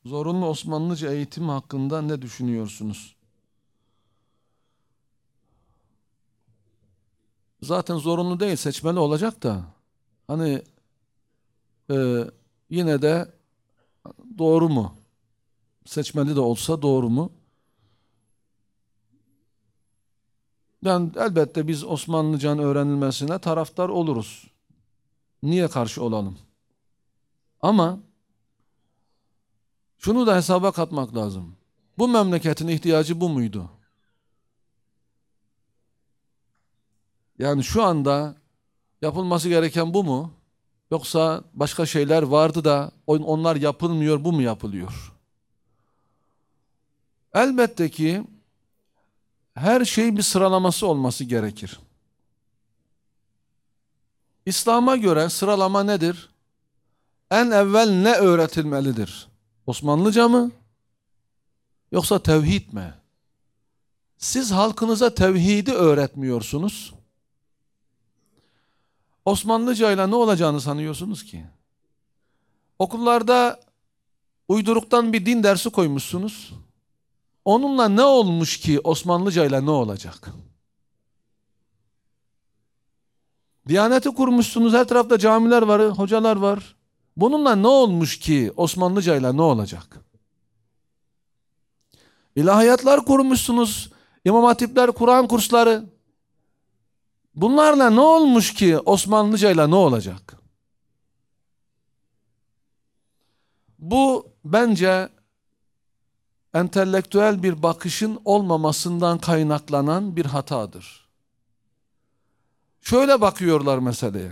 Zorunlu Osmanlıca eğitim hakkında ne düşünüyorsunuz? Zaten zorunlu değil, seçmeli olacak da. Hani e, yine de doğru mu? Seçmeli de olsa doğru mu? Yani elbette biz Osmanlıcanın öğrenilmesine taraftar oluruz. Niye karşı olalım? Ama şunu da hesaba katmak lazım. Bu memleketin ihtiyacı bu muydu? Yani şu anda yapılması gereken bu mu? Yoksa başka şeyler vardı da onlar yapılmıyor, bu mu yapılıyor? Elbette ki her şeyin bir sıralaması olması gerekir. İslam'a göre sıralama nedir? En evvel ne öğretilmelidir? Osmanlıca mı? Yoksa tevhid mi? Siz halkınıza tevhidi öğretmiyorsunuz. Osmanlıca ile ne olacağını sanıyorsunuz ki? Okullarda uyduruktan bir din dersi koymuşsunuz. Onunla ne olmuş ki Osmanlıca ile ne olacak? Diyaneti kurmuşsunuz, her tarafta camiler var, hocalar var. Bununla ne olmuş ki Osmanlıca ile ne olacak? İlahiyatlar kurmuşsunuz, İmam Hatipler, Kur'an kursları. Bunlarla ne olmuş ki Osmanlıca ile ne olacak? Bu bence entelektüel bir bakışın olmamasından kaynaklanan bir hatadır. Şöyle bakıyorlar meseleye.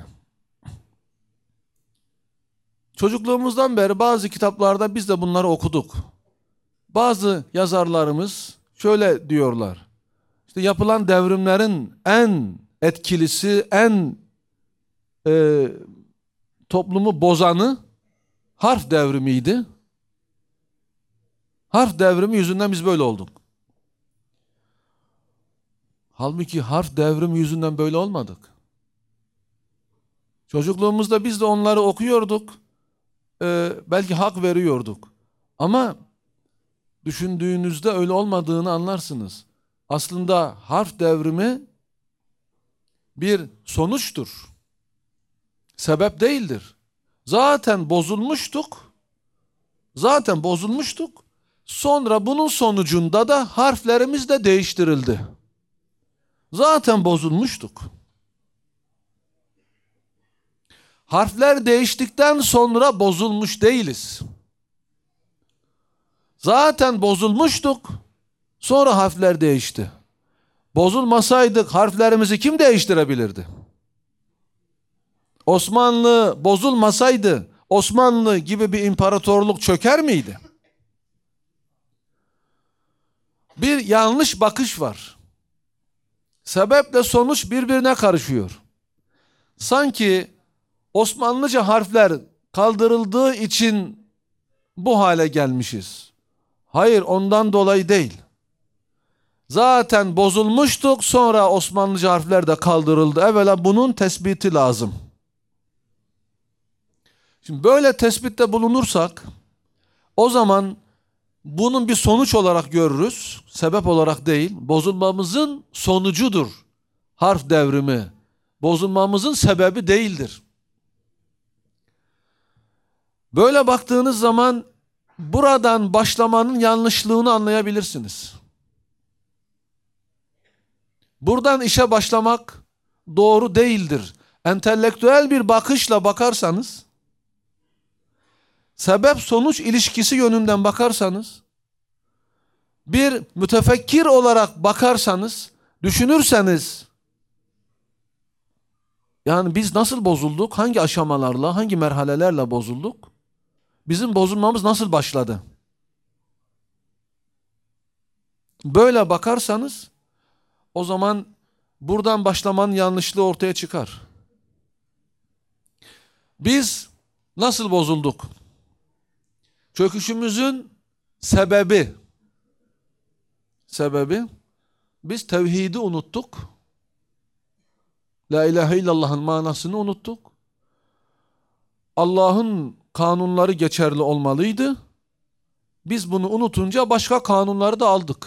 Çocukluğumuzdan beri bazı kitaplarda biz de bunları okuduk. Bazı yazarlarımız şöyle diyorlar. İşte yapılan devrimlerin en etkilisi, en e, toplumu bozanı harf devrimiydi. Harf devrimi yüzünden biz böyle olduk. Halbuki harf devrimi yüzünden böyle olmadık. Çocukluğumuzda biz de onları okuyorduk. Belki hak veriyorduk. Ama düşündüğünüzde öyle olmadığını anlarsınız. Aslında harf devrimi bir sonuçtur. Sebep değildir. Zaten bozulmuştuk. Zaten bozulmuştuk. Sonra bunun sonucunda da harflerimiz de değiştirildi. Zaten bozulmuştuk. Harfler değiştikten sonra bozulmuş değiliz. Zaten bozulmuştuk. Sonra harfler değişti. Bozulmasaydık harflerimizi kim değiştirebilirdi? Osmanlı bozulmasaydı Osmanlı gibi bir imparatorluk çöker miydi? Bir yanlış bakış var. Sebeple sonuç birbirine karışıyor. Sanki Osmanlıca harfler kaldırıldığı için bu hale gelmişiz. Hayır, ondan dolayı değil. Zaten bozulmuştuk, sonra Osmanlıca harfler de kaldırıldı. Evvela bunun tespiti lazım. Şimdi böyle tespitte bulunursak, o zaman bunun bir sonuç olarak görürüz, sebep olarak değil. Bozulmamızın sonucudur harf devrimi. Bozulmamızın sebebi değildir. Böyle baktığınız zaman buradan başlamanın yanlışlığını anlayabilirsiniz. Buradan işe başlamak doğru değildir. Entelektüel bir bakışla bakarsanız, sebep sonuç ilişkisi yönünden bakarsanız, bir mütefekkir olarak bakarsanız, düşünürseniz, yani biz nasıl bozulduk, hangi aşamalarla, hangi merhalelerle bozulduk, bizim bozulmamız nasıl başladı? Böyle bakarsanız, o zaman buradan başlamanın yanlışlığı ortaya çıkar. Biz nasıl bozulduk? Çöküşümüzün sebebi, biz tevhidi unuttuk. La ilahe illallah'ın manasını unuttuk. Allah'ın kanunları geçerli olmalıydı. Biz bunu unutunca başka kanunları da aldık.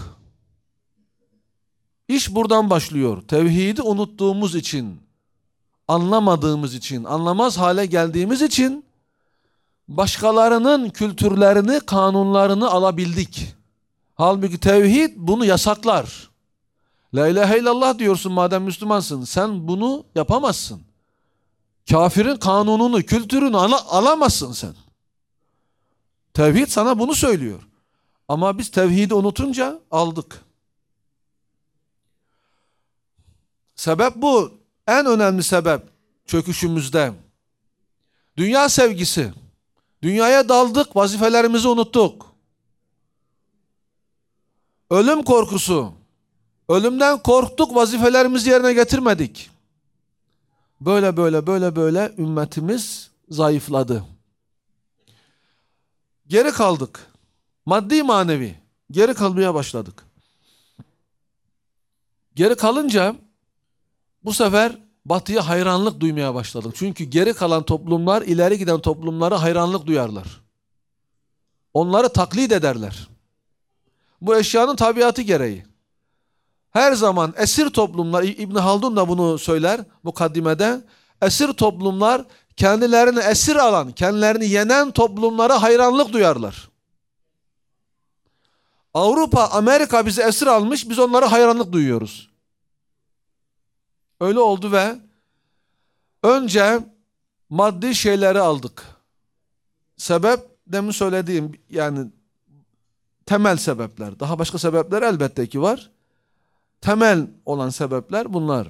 İş buradan başlıyor. Tevhidi unuttuğumuz için, anlamadığımız için, anlamaz hale geldiğimiz için başkalarının kültürlerini, kanunlarını alabildik. Halbuki tevhid bunu yasaklar. La ilahe illallah diyorsun madem Müslümansın. Sen bunu yapamazsın. Kafirin kanununu, kültürünü alamazsın sen. Tevhid sana bunu söylüyor. Ama biz tevhidi unutunca aldık. Sebep bu. En önemli sebep çöküşümüzde. Dünya sevgisi. Dünyaya daldık, vazifelerimizi unuttuk. Ölüm korkusu. Ölümden korktuk, vazifelerimizi yerine getirmedik. Böyle ümmetimiz zayıfladı. Geri kaldık. Maddi manevi. Geri kalmaya başladık. Geri kalınca bu sefer batıya hayranlık duymaya başladık. Çünkü geri kalan toplumlar ileri giden toplumlara hayranlık duyarlar. Onları taklit ederler. Bu eşyanın tabiatı gereği. Her zaman esir toplumlar, İbn Haldun da bunu söyler mukaddimede, esir toplumlar kendilerini esir alan, kendilerini yenen toplumlara hayranlık duyarlar. Avrupa, Amerika bizi esir almış, biz onlara hayranlık duyuyoruz. Öyle oldu ve önce maddi şeyleri aldık. Sebep demin söylediğim yani temel sebepler. Daha başka sebepler elbette ki var. Temel olan sebepler bunlar.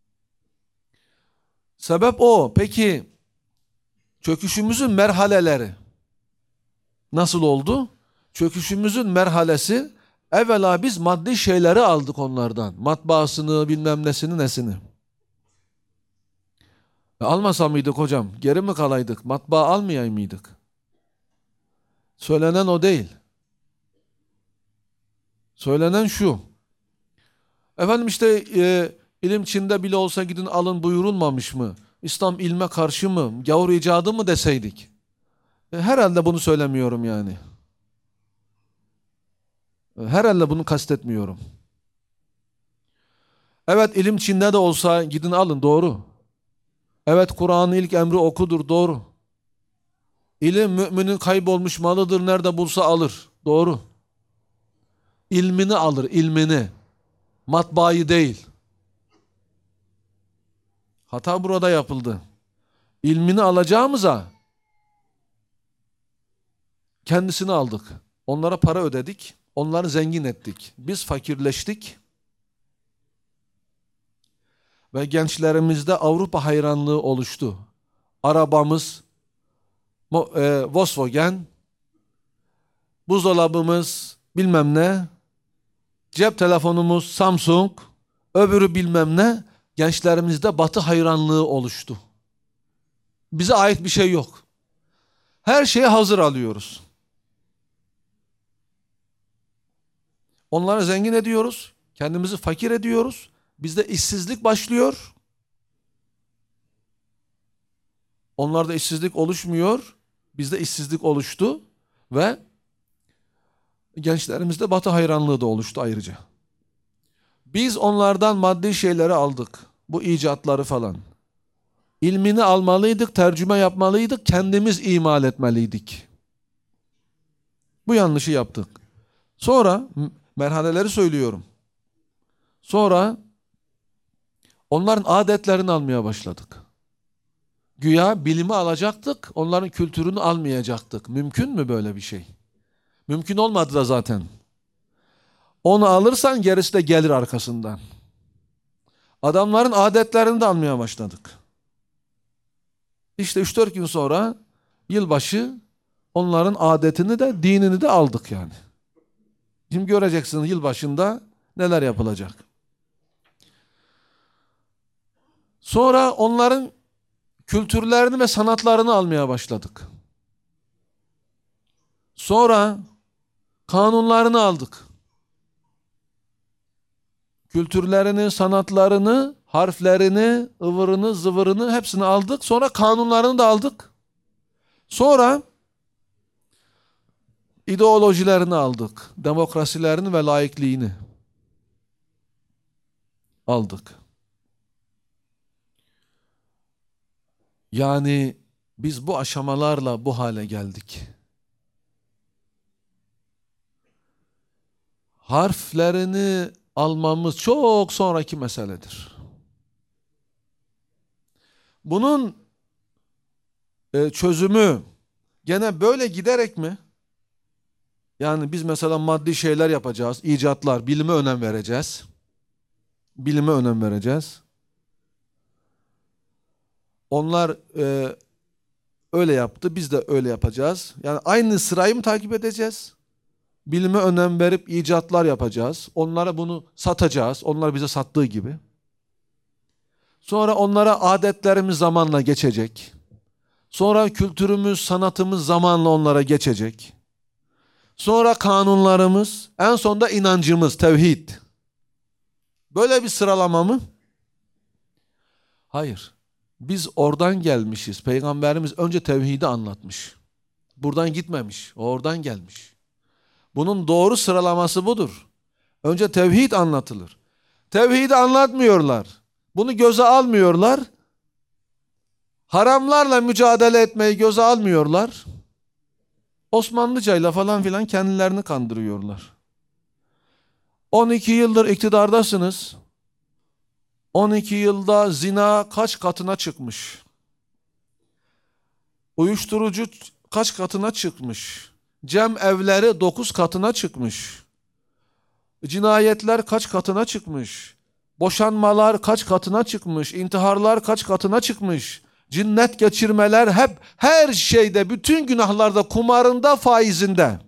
Sebep o. Peki çöküşümüzün merhaleleri nasıl oldu? Çöküşümüzün merhalesi evvela biz maddi şeyleri aldık onlardan. Matbaasını, bilmem nesini. Almasa mıydık hocam? Geri mi kalaydık? Matbaa almayay mıydık? Söylenen o değil. Söylenen şu. Efendim işte ilim Çin'de bile olsa gidin alın buyurulmamış mı? İslam ilme karşı mı? Gavur icadı mı deseydik? Herhalde bunu söylemiyorum yani. Herhalde bunu kastetmiyorum. Evet ilim Çin'de de olsa gidin alın doğru. Evet Kur'an'ın ilk emri okudur doğru. İlim müminin kaybolmuş malıdır nerede bulsa alır doğru. İlmini alır ilmini. Matbaayı değil. Hata burada yapıldı. İlmini alacağımıza kendisini aldık. Onlara para ödedik. Onları zengin ettik. Biz fakirleştik. Ve gençlerimizde Avrupa hayranlığı oluştu. Arabamız Volkswagen, buzdolabımız bilmem ne, cep telefonumuz Samsung, öbürü bilmem ne, gençlerimizde Batı hayranlığı oluştu. Bize ait bir şey yok. Her şeyi hazır alıyoruz. Onları zengin ediyoruz, kendimizi fakir ediyoruz. Bizde işsizlik başlıyor. Onlarda işsizlik oluşmuyor. Bizde işsizlik oluştu ve gençlerimizde Batı hayranlığı da oluştu ayrıca. Biz onlardan maddi şeyleri aldık. Bu icatları falan. İlmini almalıydık, tercüme yapmalıydık, kendimiz imal etmeliydik. Bu yanlışı yaptık. Sonra merhaleleri söylüyorum. Sonra onların adetlerini almaya başladık. Güya bilimi alacaktık, onların kültürünü almayacaktık. Mümkün mü böyle bir şey? Mümkün olmadı da zaten. Onu alırsan gerisi de gelir arkasından. Adamların adetlerini de almaya başladık. İşte 3-4 gün sonra yılbaşı onların adetini de dinini de aldık yani. Şimdi göreceksiniz yılbaşında neler yapılacak. Sonra onların kültürlerini ve sanatlarını almaya başladık. Sonra kanunlarını aldık. Kültürlerini, sanatlarını, harflerini, ıvırını, zıvırını hepsini aldık. Sonra kanunlarını da aldık. Sonra ideolojilerini aldık. Demokrasilerini ve laikliğini aldık. Yani biz bu aşamalarla bu hale geldik. Harflerini almamız çok sonraki meseledir. Bunun çözümü gene böyle giderek mi? Yani biz mesela maddi şeyler yapacağız, icatlar, bilime önem vereceğiz. Bilime önem vereceğiz. Onlar öyle yaptı, biz de öyle yapacağız. Yani aynı sırayı mı takip edeceğiz? Bilime önem verip icatlar yapacağız. Onlara bunu satacağız. Onlar bize sattığı gibi. Sonra onlara adetlerimiz zamanla geçecek. Sonra kültürümüz, sanatımız zamanla onlara geçecek. Sonra kanunlarımız, en sonunda inancımız, tevhid. Böyle bir sıralama mı? Hayır. Biz oradan gelmişiz. Peygamberimiz önce tevhidi anlatmış. Buradan gitmemiş. Oradan gelmiş. Bunun doğru sıralaması budur. Önce tevhid anlatılır. Tevhidi anlatmıyorlar. Bunu göze almıyorlar. Haramlarla mücadele etmeyi göze almıyorlar. Osmanlıcayla falan filan kendilerini kandırıyorlar. 12 yıldır iktidardasınız. 12 yılda zina kaç katına çıkmış? Uyuşturucu kaç katına çıkmış? Cem evleri 9 katına çıkmış. Cinayetler kaç katına çıkmış? Boşanmalar kaç katına çıkmış? İntiharlar kaç katına çıkmış? Cinnet geçirmeler hep her şeyde, bütün günahlarda, kumarında, faizinde.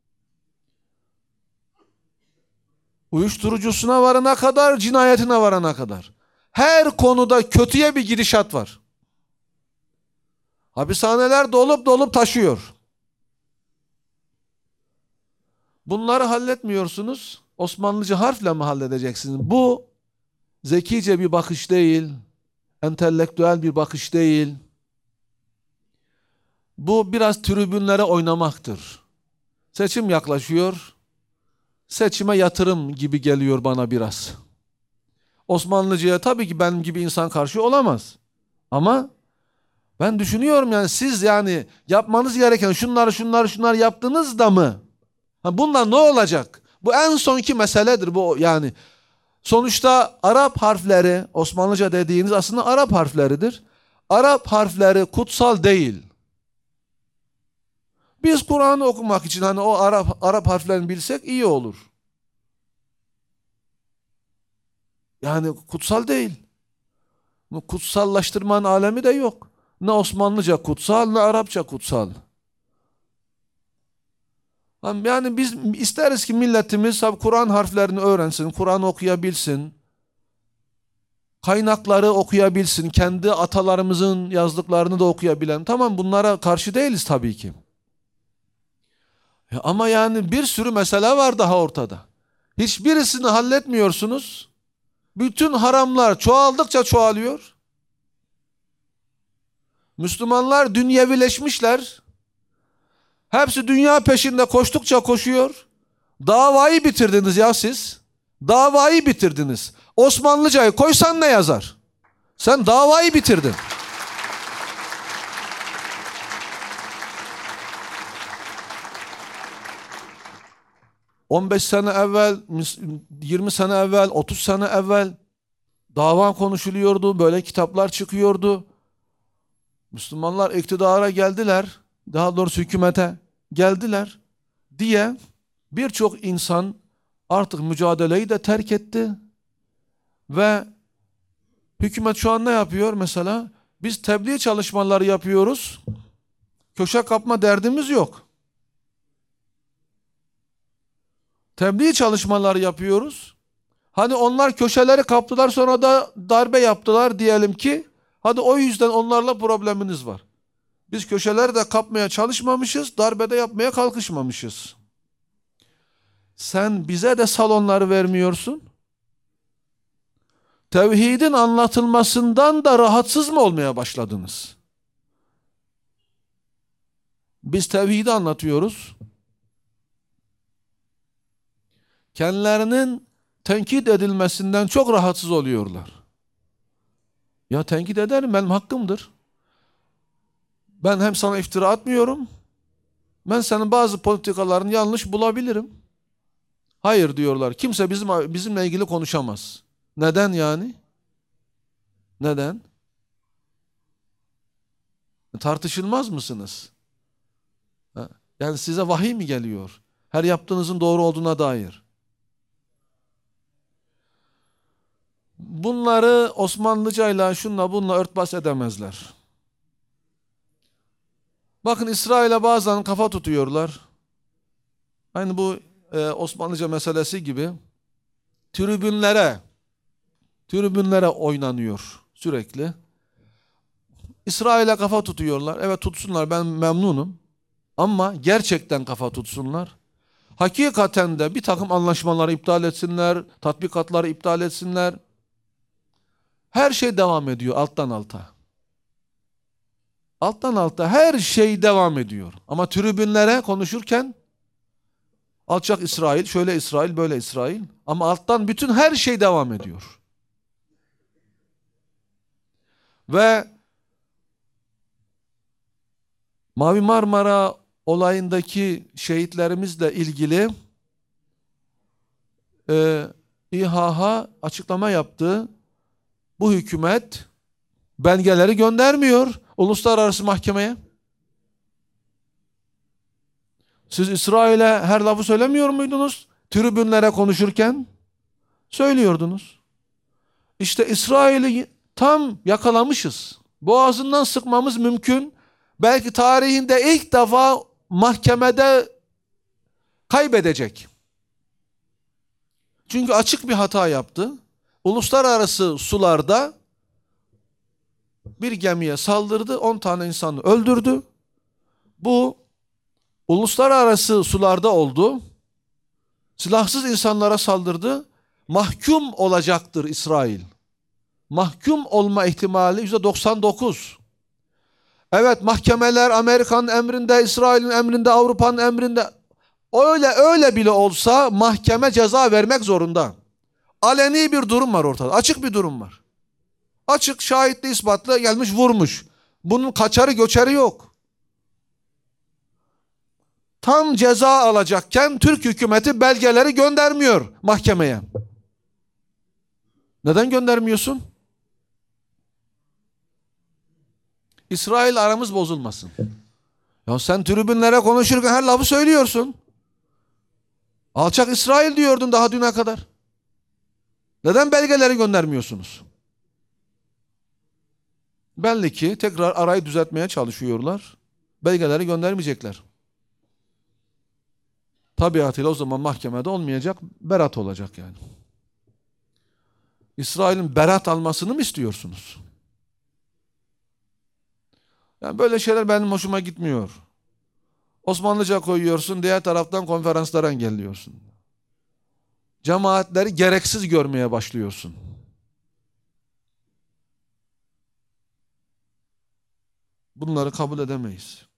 Uyuşturucusuna varana kadar, cinayetine varana kadar. Her konuda kötüye bir gidişat var. Hapishaneler dolup dolup taşıyor. Bunları halletmiyorsunuz. Osmanlıca harfle mi halledeceksiniz? Bu zekice bir bakış değil. Entelektüel bir bakış değil. Bu biraz tribünlere oynamaktır. Seçim yaklaşıyor. Seçime yatırım gibi geliyor bana biraz. Osmanlıcaya tabii ki benim gibi insan karşı olamaz. Ama ben düşünüyorum yani siz yani yapmanız gereken şunları yaptınız da mı? Bundan ne olacak? Bu en sonki meseledir bu yani. Sonuçta Arap harfleri, Osmanlıca dediğiniz aslında Arap harfleridir. Arap harfleri kutsal değil. Biz Kur'an'ı okumak için hani o Arap harflerini bilsek iyi olur. Yani kutsal değil. Bu kutsallaştırmanın alemi de yok. Ne Osmanlıca kutsal ne Arapça kutsal. Yani biz isteriz ki milletimiz Kur'an harflerini öğrensin, Kur'an okuyabilsin. Kaynakları okuyabilsin, kendi atalarımızın yazdıklarını da okuyabilen. Tamam bunlara karşı değiliz tabii ki. Ama yani bir sürü mesele var daha ortada. Hiçbirisini halletmiyorsunuz. Bütün haramlar çoğaldıkça çoğalıyor. Müslümanlar dünyevileşmişler. Hepsi dünya peşinde koştukça koşuyor. Davayı bitirdiniz ya siz. Davayı bitirdiniz. Osmanlıcayı koysan ne yazar? Sen davayı bitirdin. ...15 sene evvel, 20 sene evvel, 30 sene evvel... ...dava konuşuluyordu, böyle kitaplar çıkıyordu. Müslümanlar iktidara geldiler, daha doğrusu hükümete geldiler diye... ...birçok insan artık mücadeleyi de terk etti. Ve hükümet şu an ne yapıyor mesela? Biz tebliğ çalışmaları yapıyoruz. Köşe kapma derdimiz yok. Tebliğ çalışmaları yapıyoruz. Hani onlar köşeleri kaptılar sonra da darbe yaptılar diyelim ki. Hadi o yüzden onlarla probleminiz var. Biz köşeleri de kapmaya çalışmamışız, darbede yapmaya kalkışmamışız. Sen bize de salonları vermiyorsun. Tevhidin anlatılmasından da rahatsız mı olmaya başladınız? Biz tevhidi anlatıyoruz. kendilerinin tenkit edilmesinden çok rahatsız oluyorlar. Ya tenkit ederim, benim hakkımdır. Ben hem sana iftira atmıyorum, ben senin bazı politikalarını yanlış bulabilirim. Hayır diyorlar, kimse bizimle ilgili konuşamaz. Neden yani? Neden? Tartışılmaz mısınız? Yani size vahiy mi geliyor? Her yaptığınızın doğru olduğuna dair. Bunları Osmanlıcayla şunla bununla örtbas edemezler. Bakın İsrail'e bazen kafa tutuyorlar. Aynı bu Osmanlıca meselesi gibi tribünlere oynanıyor sürekli. İsrail'e kafa tutuyorlar. Evet, tutsunlar, ben memnunum. Ama gerçekten kafa tutsunlar. Hakikaten de bir takım anlaşmaları iptal etsinler, tatbikatları iptal etsinler. Her şey devam ediyor alttan alta. Alttan alta her şey devam ediyor. Ama tribünlere konuşurken alçak İsrail, şöyle İsrail, böyle İsrail. Ama alttan bütün her şey devam ediyor. Ve Mavi Marmara olayındaki şehitlerimizle ilgili İHH açıklama yaptı. Bu hükümet belgeleri göndermiyor uluslararası mahkemeye. Siz İsrail'e her lafı söylemiyor muydunuz? Tribünlere konuşurken söylüyordunuz. İşte İsrail'i tam yakalamışız. Boğazından sıkmamız mümkün. Belki tarihinde ilk defa mahkemede kaybedecek. Çünkü açık bir hata yaptı. Uluslararası sularda bir gemiye saldırdı, 10 tane insanı öldürdü. Bu uluslararası sularda oldu. Silahsız insanlara saldırdı. Mahkum olacaktır İsrail. Mahkum olma ihtimali %99. Evet, mahkemeler Amerika'nın emrinde, İsrail'in emrinde, Avrupa'nın emrinde. Öyle bile olsa mahkeme ceza vermek zorunda. Aleni bir durum var ortada. Açık bir durum var. Açık, şahitli, ispatlı, gelmiş vurmuş. Bunun kaçarı göçeri yok. Tam ceza alacakken Türk hükümeti belgeleri göndermiyor mahkemeye. Neden göndermiyorsun? İsrail aramız bozulmasın. Ya sen tribünlere konuşurken her lafı söylüyorsun. Alçak İsrail diyordun daha düne kadar. Neden belgeleri göndermiyorsunuz? Belli ki tekrar arayı düzeltmeye çalışıyorlar. Belgeleri göndermeyecekler. Tabiatıyla o zaman mahkemede olmayacak, berat olacak yani. İsrail'in berat almasını mı istiyorsunuz? Yani böyle şeyler benim hoşuma gitmiyor. Osmanlıca koyuyorsun, diğer taraftan konferanslara engelliyorsun. Cemaatleri gereksiz görmeye başlıyorsun. Bunları kabul edemeyiz.